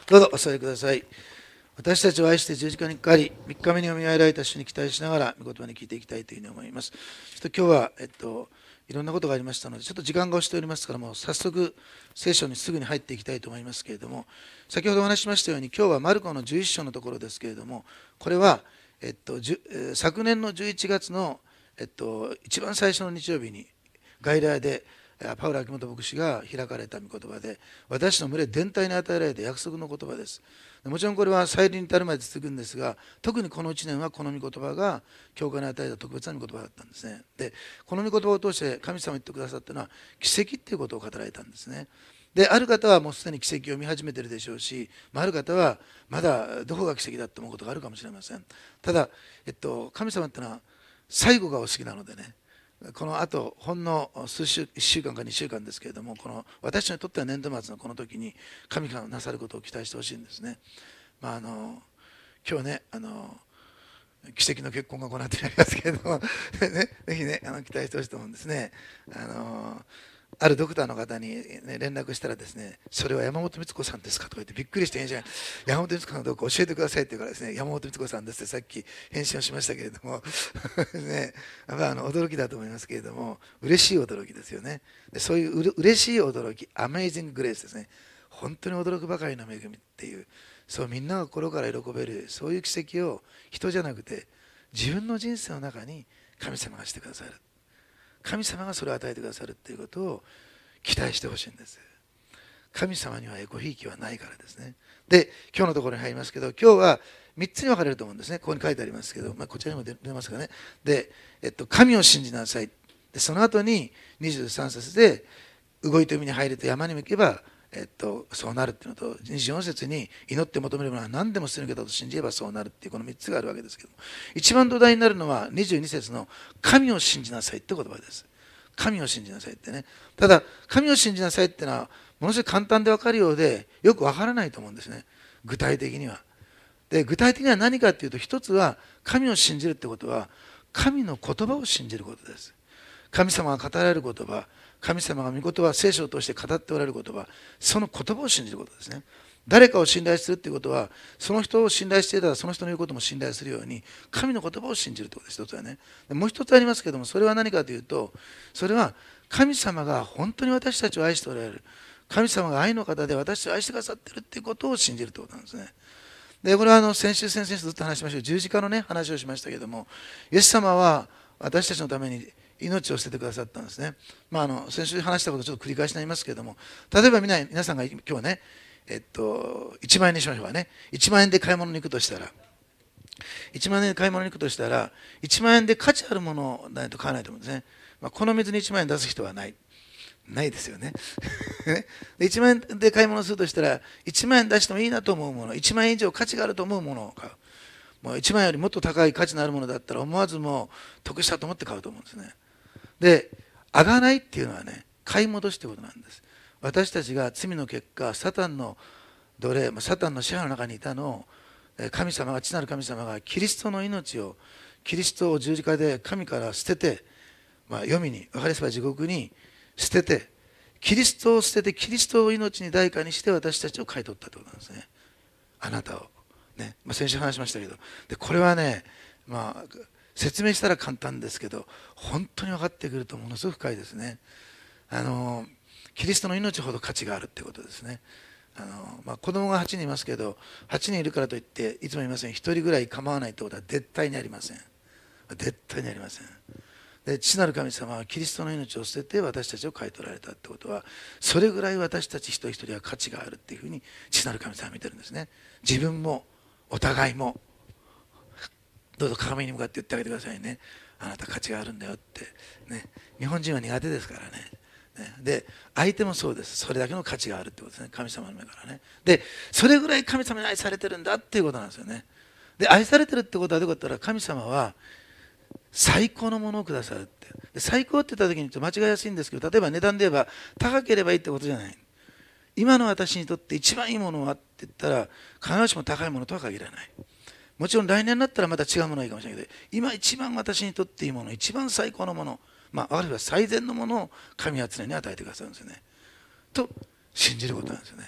どうぞお座りください。私たちを愛して十字架にかかり、3日目によみがえられた主に期待しながら、御言葉に聞いていきたいというふうに思います。ちょっと今日は、いろんなことがありましたので、ちょっと時間が押しておりますから、もう早速、聖書にすぐに入っていきたいと思いますけれども、先ほどお話ししましたように、今日はマルコの11章のところですけれども、これは、昨年の11月の、一番最初の日曜日に、外来で、パウロ・秋元牧師が開かれた御言葉で、私の群れ全体に与えられた約束の言葉です。もちろんこれは再臨に至るまで続くんですが、特にこの1年はこの御言葉が教会に与えた特別な御言葉だったんですね。で、この御言葉を通して神様が言ってくださったのは奇跡っていうことを語られたんですね。で、ある方はもうすでに奇跡を見始めているでしょうし、ある方はまだどこが奇跡だと思うことがあるかもしれません。ただ、神様ってのは最後がお好きなのでね、このあとほんの1週間か2週間ですけれども、この私にとっては年度末のこの時に神がなさることを期待してほしいんですね。今日ね奇跡の結婚が行ってありますけれどもね、ぜひね期待してほしいと思うんですね。あるドクターの方に、ね、連絡したらですね、それは山本光子さんですかとか言ってびっくりして返信が、山本光子さんどうか教えてくださいって言うからですね、山本光子さんですってさっき返信をしましたけれどもね、驚きだと思いますけれども、嬉しい驚きですよね。でそういう嬉しい驚き、アメイジンググレースですね。本当に驚くばかりの恵みっていう、そうみんなが心から喜べるそういう奇跡を人じゃなくて自分の人生の中に神様がしてくださる、神様がそれを与えてくださるっていうことを期待してほしいんです。神様にはエコひいきはないからですね。で、今日のところに入りますけど、今日は3つに分かれると思うんですね。ここに書いてありますけど、こちらにも出ますかね。で、神を信じなさい。で、その後に23節で動いて海に入れて山にも行けばそうなるっていうのと、24節に祈って求めるものは何でもするけどと信じればそうなるっていうこの3つがあるわけですけども、一番土台になるのは22節の神を信じなさいって言葉です。神を信じなさいってね。ただ神を信じなさいってのはものすごい簡単で分かるようでよく分からないと思うんですね、具体的には。で、具体的には何かっていうと、一つは神を信じるってことは神の言葉を信じることです。神様が語られる言葉、神様が御言葉、聖書を通して語っておられる言葉、その言葉を信じることですね。誰かを信頼するっていうことは、その人を信頼していたらその人の言うことも信頼するように神の言葉を信じるということです。一つはね。もう一つありますけども、それは何かというと、それは神様が本当に私たちを愛しておられる、神様が愛の方で私たちを愛してくださっているっていうことを信じるということなんですね。で、これは先週先々週ずっと話しました十字架のね話をしましたけども、イエス様は私たちのために命を捨ててくださったんですね。先週話したことをちょっと繰り返しになりますけれども、例えば皆さんが今日ね、1万円にしましょうかね。1万円で買い物に行くとしたら、1万円で買い物に行くとしたら、1万円で価値あるものをないと買わないと思うんですね。この水に1万円出す人はないですよね。で1万円で買い物するとしたら、1万円出してもいいなと思うもの、1万円以上価値があると思うものを買う。もう1万円よりもっと高い価値のあるものだったら思わずもう得したと思って買うと思うんですね。で、あがないっていうのはね、買い戻しということなんです。私たちが罪の結果、サタンの奴隷、サタンの支配の中にいたのを、神様が、父なる神様がキリストの命を、キリストを十字架で神から捨てて、黄泉に、分かりやすい地獄に捨てて、キリストを捨てて、キリストを命に代価にして私たちを買い取ったということなんですね。あなたを。ね、先週話しましたけど、でこれはね、説明したら簡単ですけど、本当に分かってくるとものすごく深いですね。キリストの命ほど価値があるってことですね。子供が8人いますけど、8人いるからといっていつも言いません、1人ぐらい構わないってことは絶対にありません。絶対にありません。で、父なる神様はキリストの命を捨てて私たちを買い取られたってことは、それぐらい私たち一人一人は価値があるっていうふうに父なる神様は見てるんですね。自分もお互いも、どうぞ鏡に向かって言ってあげてくださいね。あなた価値があるんだよってね。日本人は苦手ですからね。で、相手もそうです。それだけの価値があるってことですね。神様の目からね。で、それぐらい神様に愛されてるんだっていうことなんですよね。で、愛されてるってことはどういうことだったら、神様は最高のものをくださるって。で、最高って言った時にちょっと間違いやすいんですけど、例えば値段で言えば高ければいいってことじゃない。今の私にとって一番いいものはって言ったら、必ずしも高いものとは限らない。もちろん来年になったらまた違うものがいいかもしれないけど、今一番私にとっていいもの、一番最高のもの、あるいは最善のものを神は常に与えてくださるんですよね。と信じることなんですよね。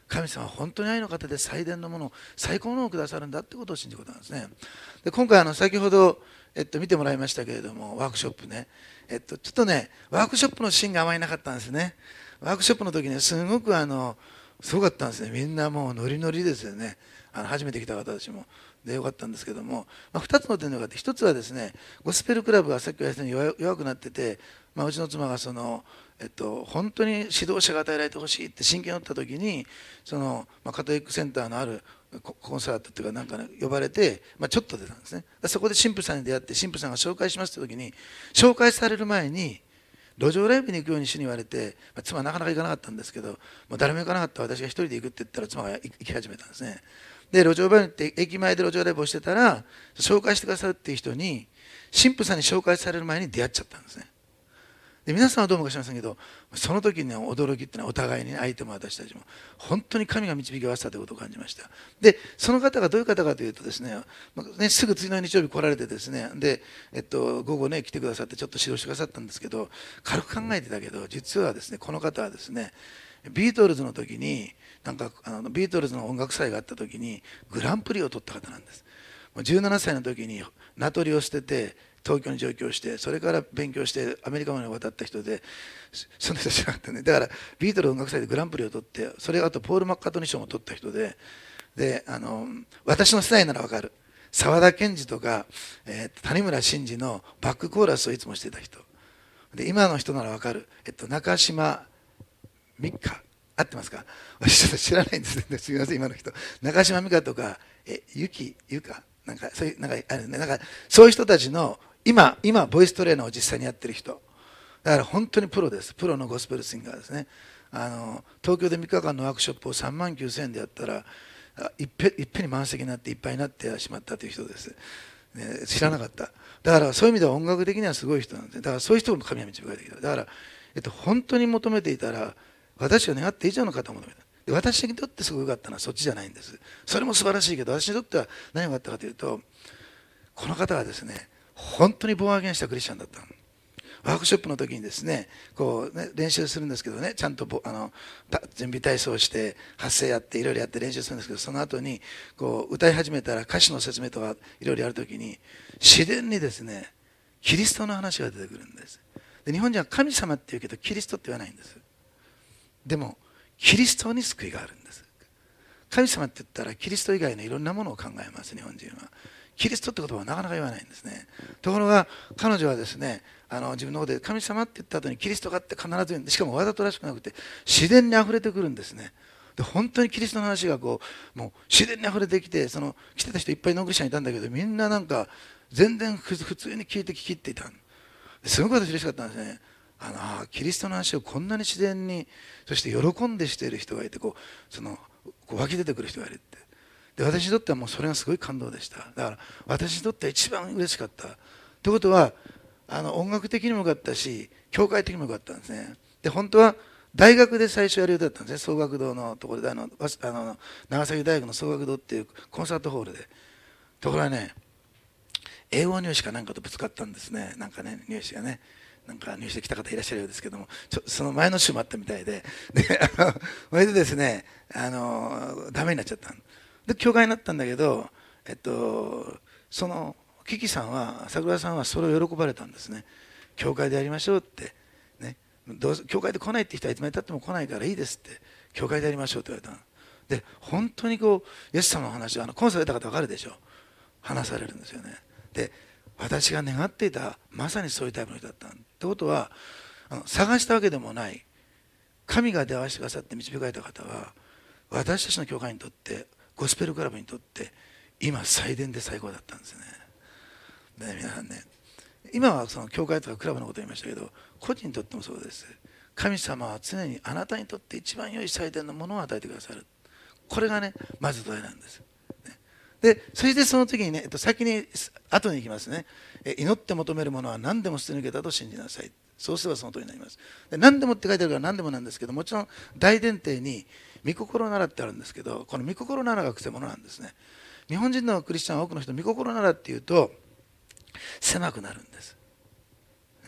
神様は本当に愛の方で最善のものを最高のものをくださるんだってことを信じることなんですね。で今回先ほど、見てもらいましたけれども、ワークショップね、ちょっとねワークショップのシーンがあまりなかったんですね。ワークショップの時にすごくすごかったんですね。みんなもうノリノリですよね。初めて来た方たちもでよかったんですけども、2つの点があって、1つはですね、ゴスペルクラブがさっき言ったように弱くなってて、うちの妻が本当に指導者が与えられてほしいって真剣になった時にカトリックセンターのあるコンサートっていうかなんか、ね、呼ばれて、ちょっと出たんですね。そこで神父さんに出会って、神父さんが紹介しますって時に、紹介される前に路上ライブに行くように主に言われて、妻はなかなか行かなかったんですけど、もう誰も行かなかった私が一人で行くって言ったら妻が行き始めたんですね。で路上ライブって駅前で路上ライブをしてたら、紹介してくださるっていう人に神父さんに紹介される前に出会っちゃったんですね。で皆さんはどうもかしませんけど、その時に驚きっていうのはお互いに、相手も私たちも本当に神が導き合わせたということを感じました。でその方がどういう方かというとですね、すぐ次の日曜日来られてですね、で、午後ね来てくださってちょっと指導してくださったんですけど、軽く考えてたけど実はですね、この方はですね、ビートルズの時にビートルズの音楽祭があった時にグランプリを取った方なんです。17歳の時に名取を捨てて東京に上京して、それから勉強してアメリカまで渡った人で、その人知らなかったね。だからビートルズ音楽祭でグランプリを取って、それあとポール・マッカートニー賞も取った人で、私の世代なら分かる沢田研二とか、谷村新司のバックコーラスをいつもしてた人で、今の人なら分かる、中島美嘉、合ってますか？私ちょっと知らないんですね。すみません、今の人。中島美嘉とか、ゆか、なんかそういう、なんかあるね、なんかそういう人たちの今ボイストレーナーを実際にやってる人。だから本当にプロです。プロのゴスペルシンガーですね。東京で3日間のワークショップを3万9千円でやったら、いっぺんに満席になっていっぱいになってしまったという人です。ね、知らなかった。だからそういう意味では音楽的にはすごい人なんですね。だからそういう人も神は導かれてきた。だから、本当に求めていたら、私が願って以上の方を求めた。で私にとってすごく良かったのはそっちじゃないんです。それも素晴らしいけど、私にとっては何が良かったかというと、この方はですね、本当にボーンアゲンしたクリスチャンだったの。ワークショップの時にですね、練習するんですけどね、ちゃんと準備体操をして発声やっていろいろやって練習するんですけど、その後に歌い始めたら歌詞の説明とかいろいろやる時に自然にですね、キリストの話が出てくるんです。で日本人は神様って言うけどキリストって言わないんです。でもキリストに救いがあるんです。神様って言ったらキリスト以外のいろんなものを考えます。日本人はキリストって言葉はなかなか言わないんですね。ところが彼女はですね、自分の方で神様って言った後にキリストがって必ず言うんで、しかもわざとらしくなくて自然にあふれてくるんですね。で本当にキリストの話がもう自然にあふれてきて、来てた人いっぱいノークリスチャンいたんだけど、みんななんか全然普通に聞いて聞き入っていた。すごく私嬉しかったんですね。キリストの話をこんなに自然に、そして喜んでしている人がいて、湧き出てくる人がいるって。で私にとってはもうそれがすごい感動でした。だから私にとっては一番嬉しかった。ということは音楽的にもよかったし、教会的にもよかったんですね。で本当は大学で最初やる予定だったんですね。総学堂のところで長崎大学の総学堂っていうコンサートホールで。ところがね、英語入試かなんかとぶつかったんですね。なんかね、入試がね、なんか入試で来た方いらっしゃるようですけども、その前の週もあったみたいで、それでですね、ダメになっちゃったで教会になったんだけど、そのキキさんは、桜さんはそれを喜ばれたんですね。教会でやりましょうって、ね、教会で来ないって人はいつまでたっても来ないからいいですって、教会でやりましょうって言われたので、本当にイエス様の話、コンサート出た方分かるでしょ、話されるんですよね。で私が願っていたまさにそういうタイプの人だったってことは、探したわけでもない神が出会わせてくださって導かれた方は、私たちの教会にとって、ゴスペルクラブにとって今最善で最高だったんですね。で皆さんね、今はその教会とかクラブのことを言いましたけど、個人にとってもそうです。神様は常にあなたにとって一番良い最善のものを与えてくださる。これがね、まず土台なんです。でそしてその時にね、先に後に行きますね。祈って求めるものは何でも捨て抜けたと信じなさい。そうすればその通りになります。で何でもって書いてあるから何でもなんですけど、もちろん大前提に御心ならってあるんですけど、この御心ならがくせ者なんですね。日本人のクリスチャンは多くの人、御心ならっていうと狭くなるんです。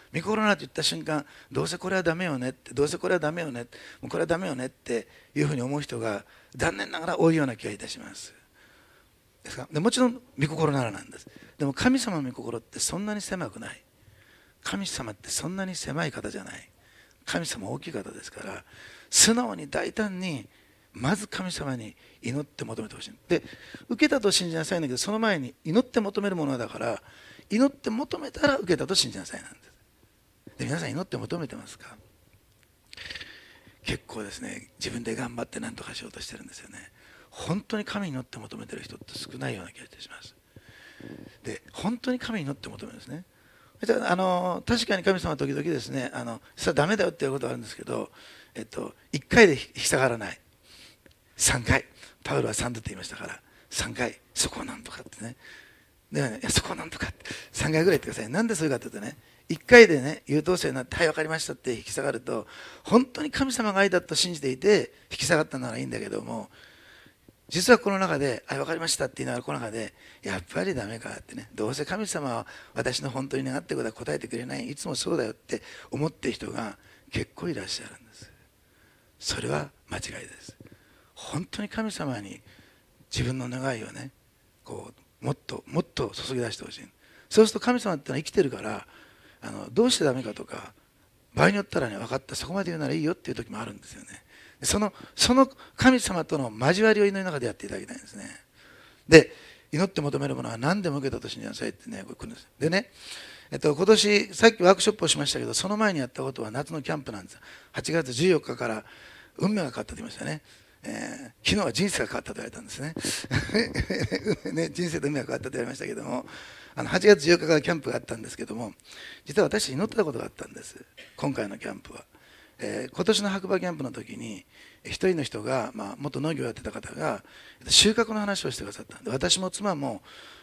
御心なと言った瞬間、どうせこれはダメよねって、どうせこれはダメよね、もうこれはダメよねっていうふうに思う人が残念ながら多いような気がいたします。ですか？でもちろん御心ならなんです。でも神様の御心ってそんなに狭くない。神様ってそんなに狭い方じゃない。神様は大きい方ですから、素直に大胆にまず神様に祈って求めてほしい。で、受けたと信じなさいんだけど、その前に祈って求めるものだから、祈って求めたら受けたと信じなさいなんです。で、皆さん祈って求めてますか？結構ですね、自分で頑張って何とかしようとしてるんですよね。本当に神に祈って求めてる人って少ないような気がいたします。で、本当に神に祈って求めるんですね。確かに神様は時々ですね、それはダメだよっていうことがあるんですけど、1回で引き下がらない。3回。パウロは3度って言いましたから、3回、そこをなんとかってね。ではね、いやそこをなんとかって、3回ぐらい言ってください。なんでそういうかというとね、1回でね、優等生になって、はい、分かりましたって引き下がると、本当に神様が愛だと信じていて、引き下がったならいいんだけども、実はこの中で、分かりましたって言いながらこの中で、やっぱりダメかってね、どうせ神様は私の本当に願っていることは答えてくれない、いつもそうだよって思っている人が結構いらっしゃるんです。それは間違いです。本当に神様に自分の願いをね、こうもっともっと注ぎ出してほしい。そうすると神様ってのは生きてるから、どうしてダメかとか、場合によったらね、分かった、そこまで言うならいいよっていう時もあるんですよね。その神様との交わりを祈りの中でやっていただきたいんですね。で、祈って求めるものは何でも受けたと信じなさいってね、これ来るんです。でね、今年、さっきワークショップをしましたけど、その前にやったことは夏のキャンプなんです。8月14日から運命が変わったと言いましたね。昨日は人生が変わったと言われたんですね。ね、人生と運命が変わったと言われましたけども、8月14日からキャンプがあったんですけども、実は私祈ってたことがあったんです、今回のキャンプは。今年の白馬キャンプの時に一人の人が、元農業をやってた方が収穫の話をしてくださったんで、私も妻も、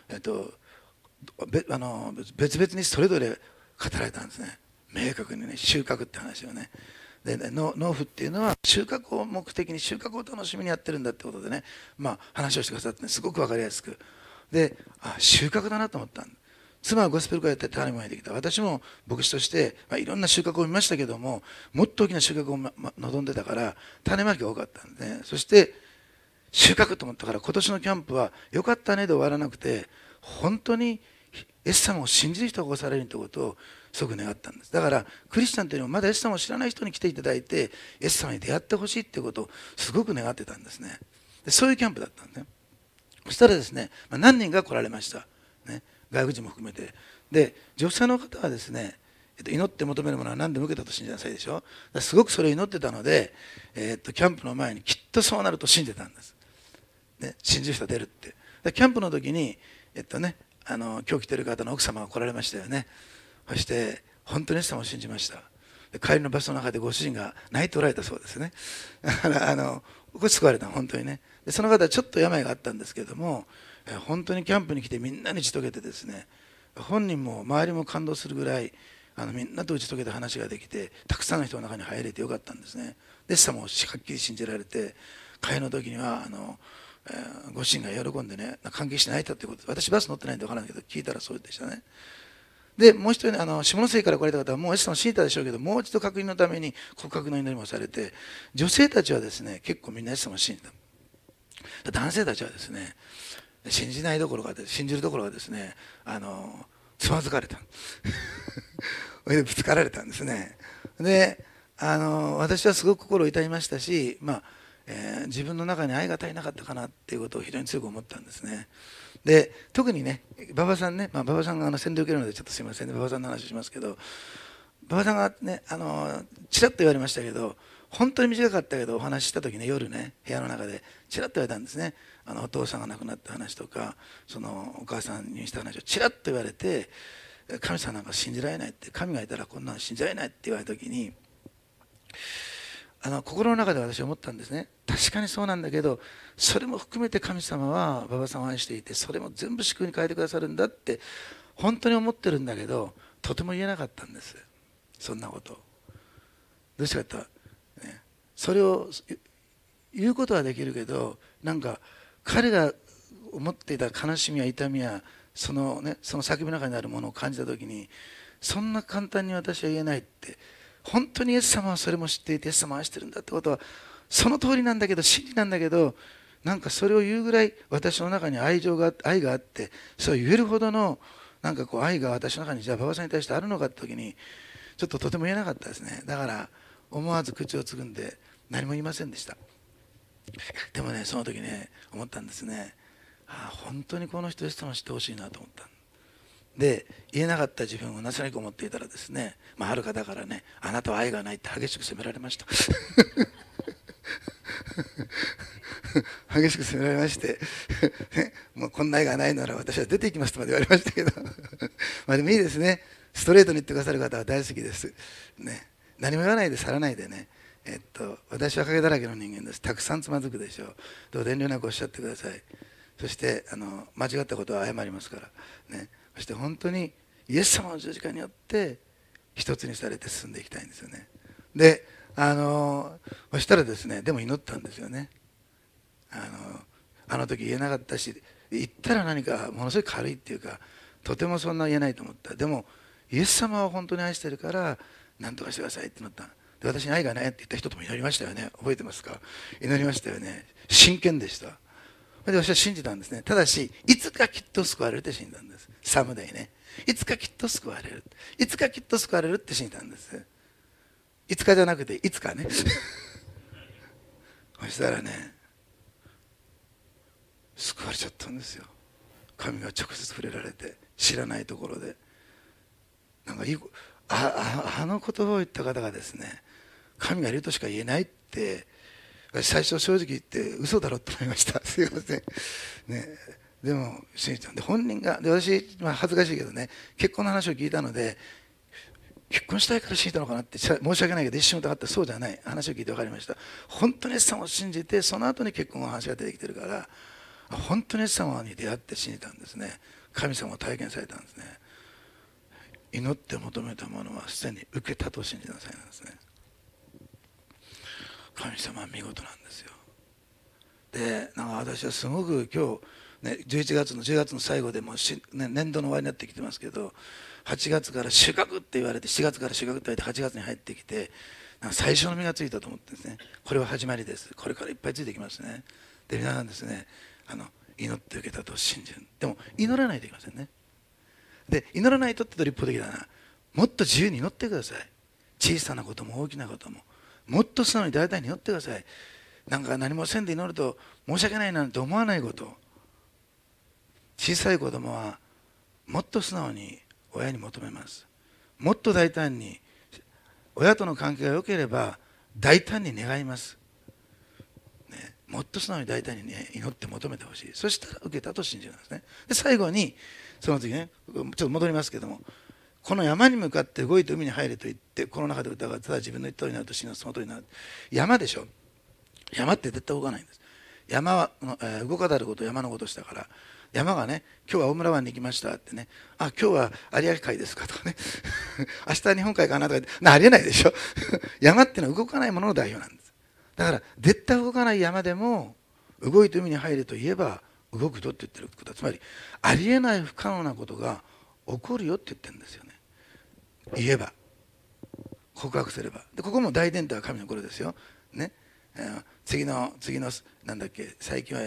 別々にそれぞれ語られたんですね。明確にね、収穫って話をね。で、農夫っていうのは収穫を目的に、収穫を楽しみにやってるんだってことでね、話をしてくださって、ね、すごく分かりやすく。で、収穫だなと思ったんです。妻はゴスペル会やって種もまいてきた。私も牧師として、いろんな収穫を見ましたけども、もっと大きな収穫を、望んでたから種まきが多かったんでね。そして収穫と思ったから、今年のキャンプはよかったねで終わらなくて、本当にイエス様を信じる人が起こされるということをすごく願ったんです。だからクリスチャンというのはまだイエス様を知らない人に来ていただいて、イエス様に出会ってほしいということをすごく願ってたんですね。で、そういうキャンプだったんですね。そしたらですね、何人が来られました、ね、外国人も含めて。で、女性の方はですね、祈って求めるものは何でも受けたと信じなさいでしょ。すごくそれを祈ってたので、キャンプの前にきっとそうなると信じてたんです、ね、信じる人出るって。でキャンプの時に今日来てる方の奥様が来られましたよね。そして本当にイエス様を信じました。で帰りのバスの中でご主人が泣いておられたそうですね。だからこれ救われた、本当にね。でその方はちょっと病があったんですけれども、本当にキャンプに来てみんなに打ち解けてですね、本人も周りも感動するぐらいみんなと打ち解けて話ができて、たくさんの人の中に入れてよかったんですね。でイエス様をはっきり信じられて、帰りの時にはご主人が喜んでね、関係して泣いたということで、私バス乗ってないんで分からないけど聞いたらそうでしたね。でもう一人下関から来られた方はもうイエス様を信じたでしょうけど、もう一度確認のために告白の祈りもされて、女性たちはですね結構みんなイエス様を信じた。男性たちはですね、信じないどころか信じるどころかですね、つまずかれたぶつかられたんですね。で私はすごく心を痛みましたし、自分の中に愛が足りなかったかなっていうことを非常に強く思ったんですね。で特にね、馬場さんね、馬場さんが洗礼を受けるのでちょっとすいませんね、馬場さんの話をしますけど、馬場さんがねちらっと言われましたけど、本当に短かったけどお話しした時ね、夜ね部屋の中でちらっと言われたんですね。お父さんが亡くなった話とか、そのお母さんにした話をちらっと言われて、神様なんか信じられないって、神がいたらこんなの信じられないって言われた時に、心の中で私は思ったんですね。確かにそうなんだけど、それも含めて神様は馬場さんを愛していて、それも全部祝福に変えてくださるんだって本当に思ってるんだけど、とても言えなかったんです、そんなことを。どうしてかというと、ね、それを言うことはできるけど、なんか彼が思っていた悲しみや痛みやその叫びの中にあるものを感じた時に、 そんな簡単に私は言えないって。本当にイエス様はそれも知っていて、イエス様を愛してるんだってことはその通りなんだけど、真理なんだけど、なんかそれを言うぐらい私の中に愛があって、そう言えるほどのなんかこう愛が私の中にじゃあ馬場さんに対してあるのかって時にちょっととても言えなかったですね。だから思わず口をつぐんで何も言いませんでした。でもね、その時ね思ったんですね。本当にこの人イエス様を知ってほしいなと思った。で、言えなかった自分を情けなく思っていたらですね、ある方からね、あなたは愛がないって激しく責められました。激しく責められましてもうこんな愛がないなら私は出ていきますとまで言われましたけどでもいいですね。ストレートに言ってくださる方は大好きです、ね、何も言わないで去らないでね、私は影だらけの人間です。たくさんつまずくでしょう。どう遠慮なくおっしゃってください。そして間違ったことは謝りますから、ね、そして本当にイエス様の十字架によって一つにされて進んでいきたいんですよね。でそしたらですね、でも祈ったんですよね。あの時言えなかったし、言ったら何かものすごい軽いっていうか、とてもそんな言えないと思った。でもイエス様は本当に愛してるから何とかしてくださいってなった。で、私に愛がないって言った人とも祈りましたよね。覚えてますか？祈りましたよね。真剣でした。で、私は信じたんですね。ただしいつかきっと救われるって信じたんです。サムデイね、いつかきっと救われる、いつかきっと救われるって信じたんです。いつかじゃなくていつかねそしたらね、救われちゃったんですよ。神が直接触れられて、知らないところで。なんかあの言葉を言った方がですね、神がいるとしか言えないって、最初正直言って嘘だろって思いました。すいません、ね、でも信じたんで、本人がで、私、恥ずかしいけどね、結婚の話を聞いたので、結婚したいから信じたのかなって申し訳ないけど一瞬疑って、そうじゃない、話を聞いて分かりました。本当にイエス様を信じて、その後に結婚の話が出てきてるから、本当にイエス様に出会って信じたんですね。神様を体験されたんですね。祈って求めたものはすでに受けたと信じなさいなんですね。神様は見事なんですよ。で、なんか私はすごく今日、ね、10月の最後でもう年度の終わりになってきてますけど、8月から収穫って言われて、7月から収穫って言われて8月に入ってきて、なんか最初の実がついたと思ってるんですね。これは始まりです。これからいっぱいついてきますね。で、皆さんですね、祈って受けたと信じる。でも祈らないといけませんね。で、祈らないとってと立法的だな。もっと自由に祈ってください。小さなことも大きなことももっと素直に大胆に祈ってください。なんか何もせんで祈ると申し訳ないなんて思わないこと。小さい子供はもっと素直に親に求めます。もっと大胆に、親との関係が良ければ大胆に願います、ね、もっと素直に大胆に、ね、祈って求めてほしい。そしたら受けたと信じるんですね。で、最後にその次ね、ちょっと戻りますけども、この山に向かって動いて海に入れと言って、この中で歌がただ自分の言った通りになると死のその通りになる。山でしょ。山って絶対動かないんです。山は、動かざること、山のことしたから。山がね、今日は大村湾に行きましたってね、今日は有明海ですかとかね明日は日本海かなとか言って、ありえないでしょ山ってのは動かないものの代表なんです。だから絶対動かない山でも動いて海に入れと言えば動くとって言ってることは、つまりありえない不可能なことが起こるよって言ってるんですよね。言えば、告白すれば。で、ここも大前提は神の頃ですよ、ね。次のなんだっけ、最近は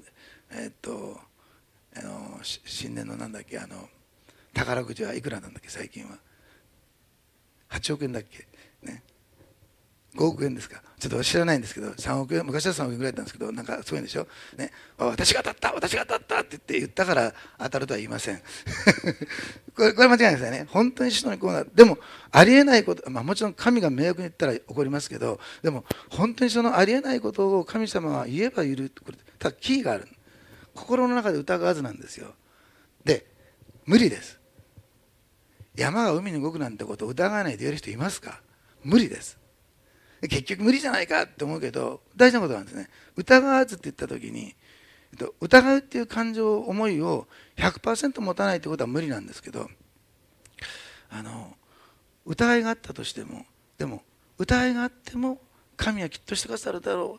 新年のなんだっけ、宝くじはいくらなんだっけ、最近は8億円だっけね、5億円ですか、ちょっと知らないんですけど、3億円、昔は3億円ぐらいだったんですけど、なんかそういうんでしょ、ね、私が当たった私が当たったって言ったから当たるとは言いませんこれ間違いないですよね。本当に人にこうなる。でもありえないこと、もちろん神が迷惑に言ったら怒りますけど、でも本当にそのありえないことを神様は言えば許ってくれる。ただキーがある。心の中で疑わずなんですよ。で、無理です。山が海に動くなんてことを疑わないで言える人いますか？無理です。結局無理じゃないかって思うけど、大事なことなんですね。疑わずって言った時に、疑うっていう感情、思いを 100% 持たないってことは無理なんですけど、疑いがあったとしても、でも疑いがあっても神はきっとしてくださるだろ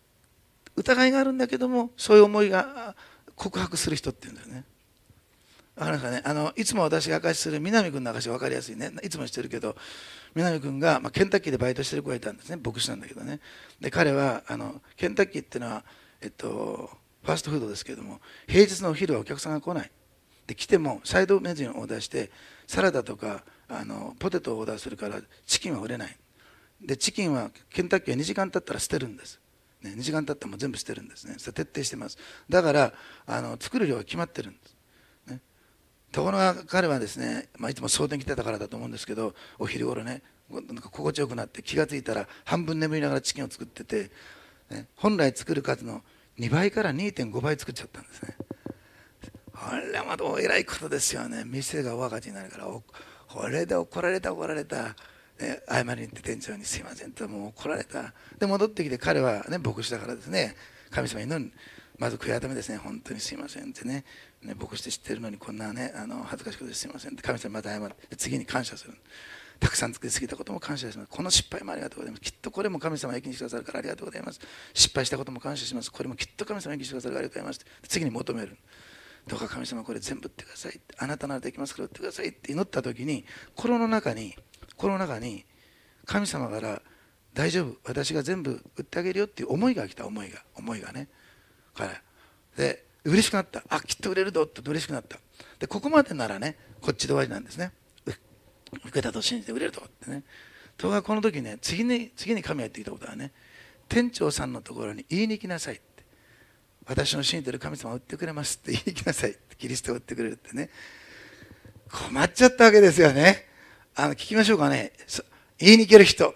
う、疑いがあるんだけどもそういう思いが告白する人っていうんですよね。 わかりますかね。いつも私が証しする南君の証しは分かりやすいね。いつもしてるけど、南君が、ケンタッキーでバイトしてる子がいたんですね。牧師なんだけどね。で、彼はケンタッキーっていうのは、ファーストフードですけれども、平日のお昼はお客さんが来ない。で、来てもサイドメニューをオーダーして、サラダとかポテトをオーダーするからチキンは売れない。で、チキンはケンタッキーは2時間経ったら捨てるんです。ね、2時間経ったらもう全部捨てるんですね。それ徹底してます。だから作る量が決まってるんです。ね、ところが彼はですね、いつも蒼天来てたからだと思うんですけど、お昼頃ね、なんか心地よくなって気が付いたら半分眠りながらチキンを作ってて、ね、本来作る数の2倍から 2.5 倍作っちゃったんですね。これはまたえらいことですよね。店が大赤字になるから、これで怒られた、ね、謝りに行って店長にすいませんと、もう怒られた。で戻ってきて、彼はね牧師だからですね、神様に祈る、まず悔い改めですね、本当にすいませんってね、牧師って知ってるのにこんなね恥ずかしいことですいませんって神様にまた謝って、次に感謝する。たくさん作りすぎたことも感謝します。この失敗もありがとうございます。きっとこれも神様が益にしてくださるからありがとうございます。失敗したことも感謝します。これもきっと神様が益にしてくださるからありがとうございます。次に求める。どうか神様これ全部売ってください。あなたならできますから売ってくださいって祈った時に、心の中に神様から大丈夫、私が全部売ってあげるよっていう思いが来た。思いがね、からで嬉しくなった。きっと売れるぞって嬉しくなった。でここまでならね、こっちで終わりなんですね。受けたと信じて売れるぞってね。ところがこの時ね、次に神が言ってきたことはね、店長さんのところに言いに来なさいって。私の信じてる神様を売ってくれますって言いに来なさいって。キリストを売ってくれるってね。困っちゃったわけですよね。聞きましょうかね。言いに行ける人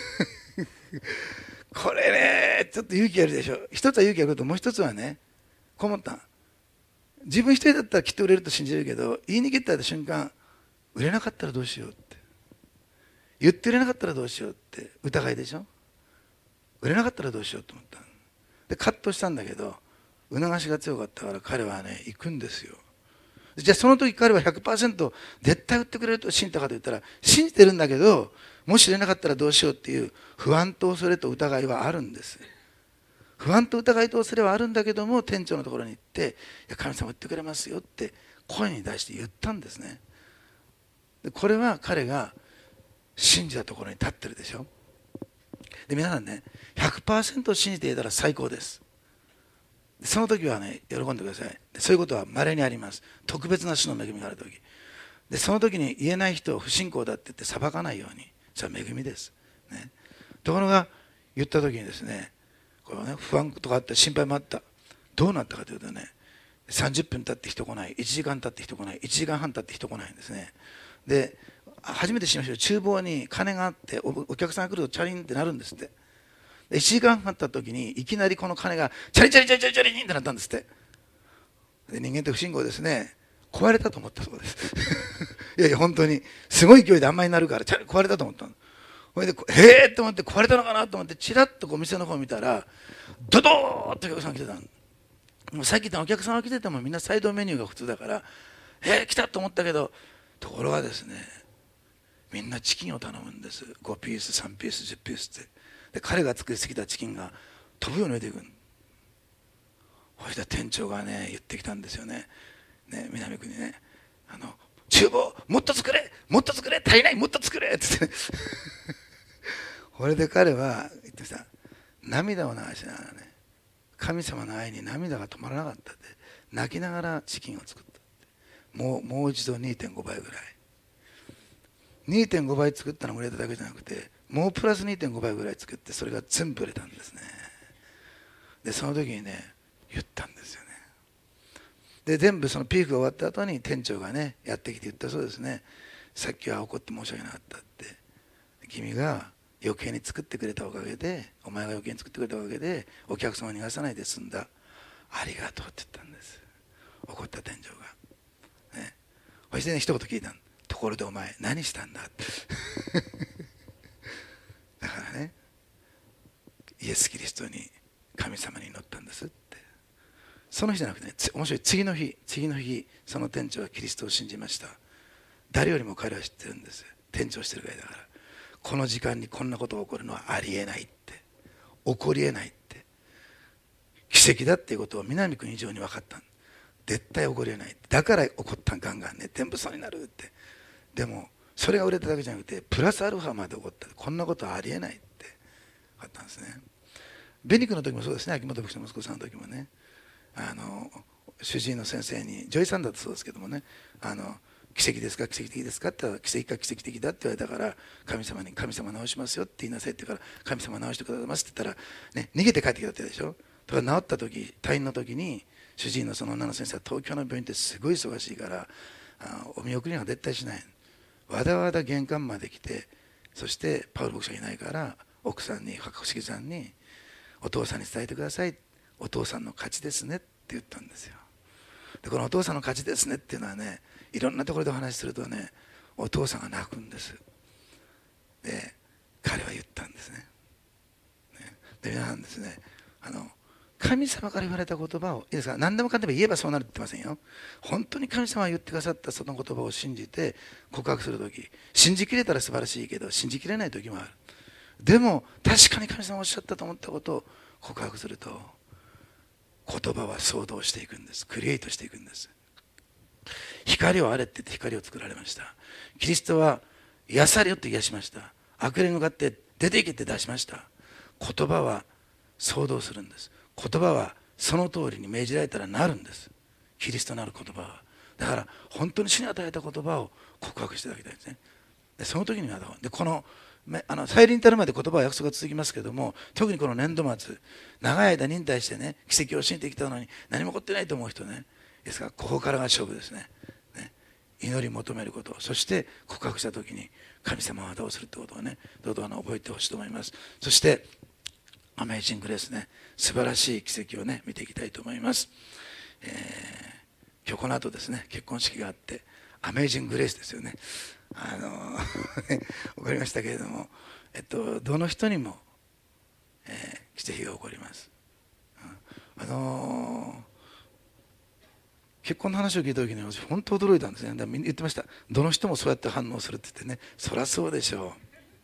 これね、ちょっと勇気あるでしょ。一つは勇気あること、もう一つはね、こう思った。自分一人だったらきっと売れると信じるけど、言いに行けた瞬間、売れなかったらどうしようって、言って売れなかったらどうしようって疑いでしょ。売れなかったらどうしようと思った。でカットしたんだけど、促しが強かったから彼はね行くんですよ。じゃあその時彼は 100% 絶対売ってくれると信じたかと言ったら、信じてるんだけど、もし売れなかったらどうしようっていう不安と恐れと疑いはあるんです。不安と疑いと恐れはあるんだけども、店長のところに行って、いや神様売ってくれますよって声に出して言ったんですね。でこれは彼が信じたところに立ってるでしょ。で皆さんね、 100% 信じていたら最高です。その時はね喜んでください。そういうことは稀にあります。特別な主の恵みがある時で、その時に言えない人を不信仰だって言って裁かないように、それは恵みです、ね、ところが言った時にですね、これね、不安とかあった、心配もあった。どうなったかというとね、30分経って人来ない、1時間経って人来ない、1時間半経って人来ないんですね。で初めて知りましたよ。厨房に金があって、お客さんが来るとチャリンってなるんですって。1時間経った時にいきなりこの鐘がチャリチャリチャリチャリチャリンってなったんですって。で人間って不信号ですね。壊れたと思ったそうですいやいや本当にすごい勢いであんまりなるから壊れたと思ったの。それでへえと思って、壊れたのかなと思ってチラッとお店の方見たら、ドドーッとお客さん来てたの。もうさっき言ったお客さんが来ててもみんなサイドメニューが普通だから、来たと思ったけど、ところがですね、みんなチキンを頼むんです。5ピース3ピース10ピースって。で彼が作りすぎたチキンが飛ぶように出てくる。そしたら店長がね言ってきたんですよね。南区にね、厨房もっと作れ、もっと作れ、足りない、もっと作れって言ってこれで彼は言ってさ、涙を流しながらね、神様の愛に涙が止まらなかったって、泣きながらチキンを作った。もう一度 2.5 倍ぐらい、 2.5 倍作ったのも売れただけじゃなくて、もうプラス 2.5 倍ぐらい作って、それが全部売れたんですね。でその時にね言ったんですよね。で全部そのピークが終わった後に店長がねやってきて言ったそうですね。さっきは怒って申し訳なかったって、君が余計に作ってくれたおかげで、お前が余計に作ってくれたおかげでお客様を逃がさないで済んだ、ありがとうって言ったんです、怒った店長がね。そしてね一言聞いたの。ところでお前何したんだってだからね、イエス・キリストに神様に祈ったんですって。その日じゃなくてね、面白い、次の日その店長はキリストを信じました。誰よりも彼は知ってるんです。店長してるぐらいだから、この時間にこんなことが起こるのはありえないって、起こりえないって、奇跡だっていうことを南君以上に分かった。 絶対起こりえない。だから起こったんガンガンね、天不相になるって。でもそれが売れただけじゃなくてプラスアルファまで起こった。こんなことはありえないってあったんですね。ベニクの時もそうですね。秋元牧師の息子さんの時もね、主治医の先生に、ジョイさんだとそうですけどもね、奇跡ですか奇跡的ですかって言ったら、奇跡か奇跡的だって言われたから、神様に神様治しますよって言いなさいって言うから、神様治してくださいますって言ったら、ね、逃げて帰ってきたってでしょ。とか治った時、退院の時に主治医のその女の先生は東京の病院ってすごい忙しいからお見送りなんか絶対しない。わざわざ玄関まで来て、そしてパウロ牧師がいないから奥さんに白式さんにお父さんに伝えてください、お父さんの勝ちですねって言ったんですよ。でこのお父さんの勝ちですねっていうのはね、いろんなところでお話しするとね、お父さんが泣くんです。で彼は言ったんですね。で皆さんですね、神様から言われた言葉を、いいですか、何でもかんでも言えばそうなるって言ってませんよ。本当に神様が言ってくださったその言葉を信じて告白するとき、信じきれたら素晴らしいけど信じきれない時もある。でも確かに神様がおっしゃったと思ったことを告白すると、言葉は創造していくんです。クリエイトしていくんです。光をあれって言って光を作られました。キリストは癒されよって癒しました。悪霊に向かって出ていけって出しました。言葉は創造するんです。言葉はその通りに命じられたらなるんです。キリストなる言葉は。だから本当に主に与えた言葉を告白していただきたいですね。でその時にはでこの再臨に至るまで言葉は約束が続きますけども、特にこの年度末、長い間忍耐してね、奇跡を信じてきたのに何も起こってないと思う人ね、ですからここからが勝負ですね。祈り求めること、そして告白した時に神様はどうするってことをね、どうぞ覚えてほしいと思います。そしてアメイジングレースね、素晴らしい奇跡をね見ていきたいと思います。今日この後ですね、結婚式があってアメイジングレースですよね。分かりましたけれども、どの人にも、奇跡が起こります。結婚の話を聞いた時に私本当驚いたんですね。みんな言ってました。どの人もそうやって反応するって言ってね、そりゃそうでしょ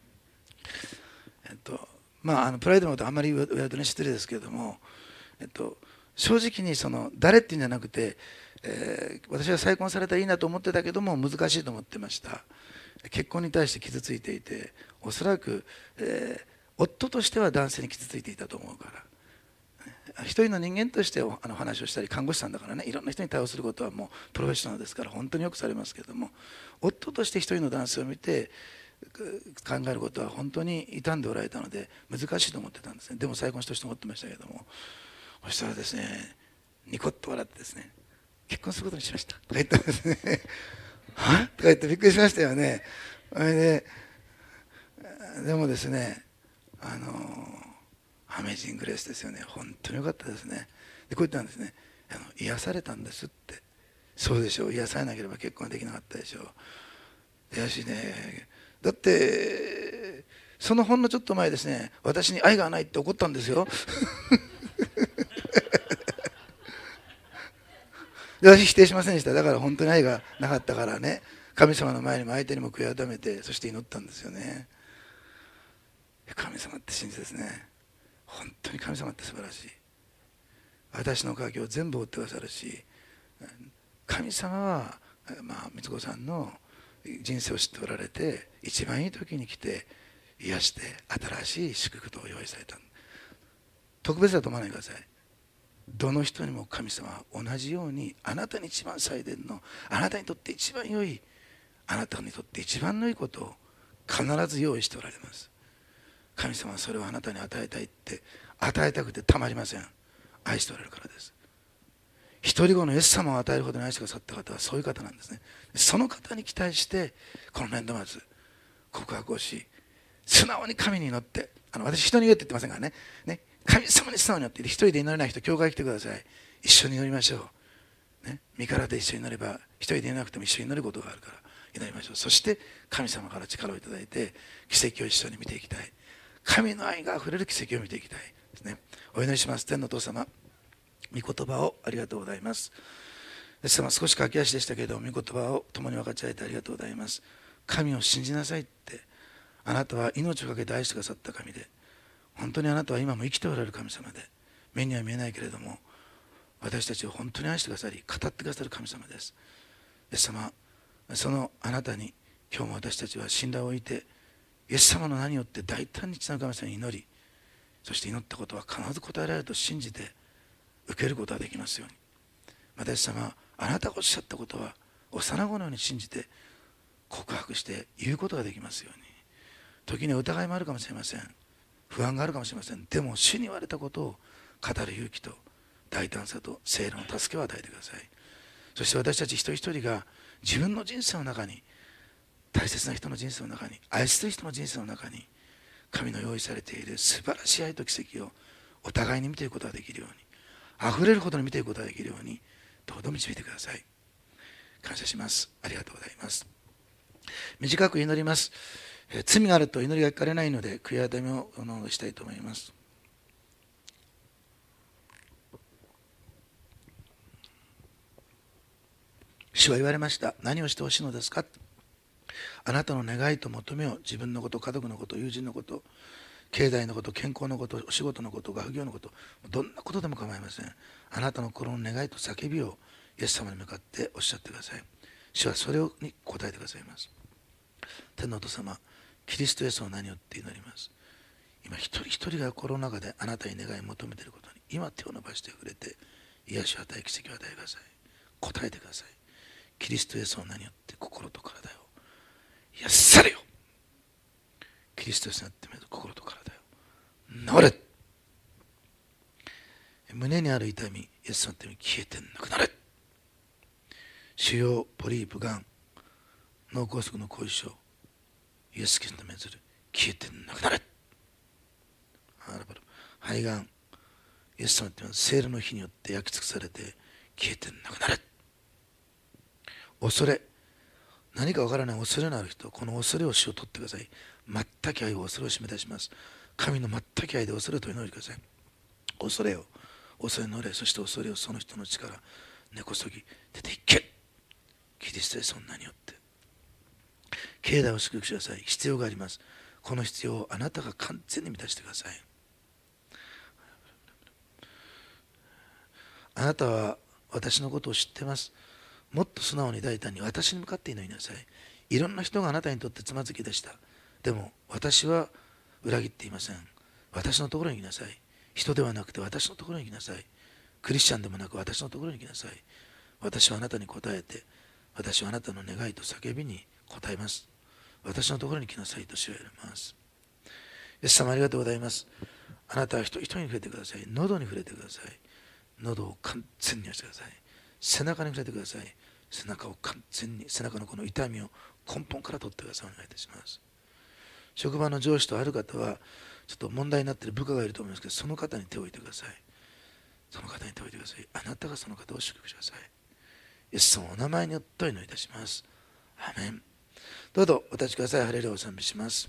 う。プライドのことあんまり言われるとね失礼ですけれども、正直にその誰っていうんじゃなくて、私は再婚されたらいいなと思ってたけども難しいと思ってました。結婚に対して傷ついていて、おそらく、夫としては男性に傷ついていたと思うから、一人の人間として話をしたり、看護師さんだからね、いろんな人に対応することはもうプロフェッショナルですから本当によくされますけれども、夫として一人の男性を見て考えることは本当に傷んでおられたので難しいと思ってたんですね。でも再婚して思ってましたけれども、そしたらですね、ニコッと笑ってですね、結婚することにしましたとか言ったんですね。はっとか言ってびっくりしましたよね。それでもですね、アメージングレースですよね。本当に良かったですね。でこう言ったんですね、癒されたんですって。そうでしょう、癒されなければ結婚はできなかったでしょう。でやしね、だってそのほんのちょっと前ですね、私に愛がないって怒ったんですよ。で私否定しませんでした。だから本当に愛がなかったからね、神様の前にも相手にも悔い改めて、そして祈ったんですよね。神様って真実ですね。本当に神様って素晴らしい。私の渇きを全部追ってくださるし、神様は三つ子さんの人生を知っておられて、一番いい時に来て癒して新しい祝福を用意された。特別だと思わないでください。どの人にも神様は同じように、あなたに一番最善の、あなたにとって一番良い、あなたにとって一番のいいことを必ず用意しておられます。神様はそれをあなたに与えたいって、与えたくてたまりません。愛しておられるからです。一人子のイエス様を与えるほどに愛してくださった方はそういう方なんですね。その方に期待してこの年度末告白をし、素直に神に祈って、私人に言えって言ってませんからね、神様に素直に祈って、一人で祈れない人、教会来てください。一緒に祈りましょう。身からで一緒に祈れば、一人で祈らなくても一緒に祈ることがあるから祈りましょう。そして神様から力をいただいて奇跡を一緒に見ていきたい。神の愛があふれる奇跡を見ていきたいですね。お祈りします。天のお父様、御言葉をありがとうございます。イエス様、少し駆け足でしたけれども、御言葉を共に分かち合えてありがとうございます。神を信じなさいって、あなたは命をかけて愛してくださった神で、本当にあなたは今も生きておられる神様で、目には見えないけれども私たちを本当に愛してくださり語ってくださる神様です。イエス様、そのあなたに今日も私たちは信頼を置いて、イエス様の名によって大胆に血の神様に祈り、そして祈ったことは必ず答えられると信じて受けることができますように。またイエス様、あなたがおっしゃったことは幼子のように信じて告白して言うことができますように。時には疑いもあるかもしれません。不安があるかもしれません。でも主に言われたことを語る勇気と大胆さと聖霊の助けを与えてください。そして私たち一人一人が自分の人生の中に、大切な人の人生の中に、愛する人の人生の中に神の用意されている素晴らしい愛と奇跡をお互いに見ていくことができるように、溢れるほどに見ていくことができるようにどうぞ導いてください。感謝します。ありがとうございます。短く祈ります。罪があると祈りが聞かれないので、悔い改めをしたいと思います。主は言われました。何をしてほしいのですか。あなたの願いと求めを、自分のこと、家族のこと、友人のこと、経済のこと、健康のこと、お仕事のこと、学業のこと、どんなことでも構いません。あなたの心の願いと叫びをイエス様に向かっておっしゃってください。主はそれに答えてくださいます。天のお父様、キリストイエスの名によって祈ります。今一人一人が心の中であなたに願い求めていることに今手を伸ばして触れて、癒しを与え、奇跡を与えてください。答えてください。キリストイエスの名によって心と体を癒されよ。キリストイエスによって心と体を治れ。胸にある痛み、イエスの手に消えてなくなれ。腫瘍、ポリープ、がん、脳梗塞の後遺症、イエス・キリストの命ずる消えてなくなれ。肺がん、イエス様って聖霊の火によって焼き尽くされて消えてなくなれ。恐れ、何かわからない恐れのある人、この恐れを主を取ってください。全く愛を恐れを締め出します。神の全く愛で恐れと祈りください。恐れを、恐れの霊、そして恐れをその人の力、根こそぎ出ていけ。キリストイエスの名によって境内を祝福してください。必要があります。この必要をあなたが完全に満たしてください。あなたは私のことを知ってます。もっと素直に大胆に私に向かって祈りなさい。いろんな人があなたにとってつまずきでした。でも私は裏切っていません。私のところに来なさい。人ではなくて私のところに来なさい。クリスチャンでもなく私のところに来なさい。私はあなたに答えて、私はあなたの願いと叫びに答えます。私のところに来なさいと主は言われます。イエス様ありがとうございます。あなたは一人に触れてください。喉に触れてください。喉を完全に押してください。背中に触れてください。背中を完全に、背中のこの痛みを根本から取ってください。お願いいたします。職場の上司とある方はちょっと問題になっている部下がいると思いますけど、その方に手を置いてください。その方に手を置いてください。あなたがその方を祝福してください。イエス様のお名前によってお祈りいたします。アーメン。どうぞお立ちください。ハレルヤを賛美します。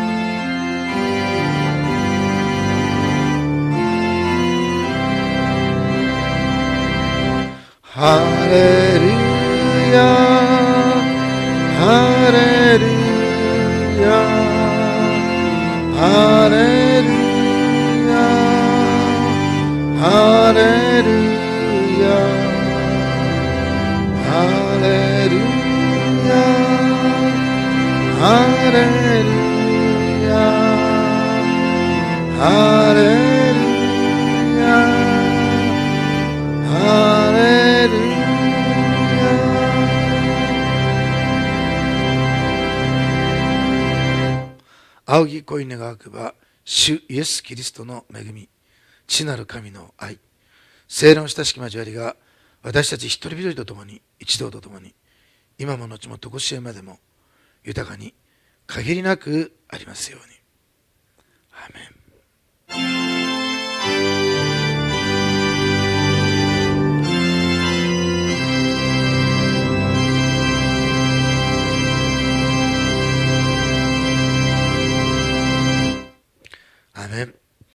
ハレルヤ、ハレルヤ、ハレルヤ、ハレルヤ、ハレルヤ、ハレルヤ、ハレルヤ、ハレルヤ。仰ぎ恋願わくば、主イエス・キリストの恵み、父なる神の愛、聖霊の親しき交わりが私たち一人一人と共に、一同と共に、今も後も常しえまでも豊かに限りなくありますように。アーメン。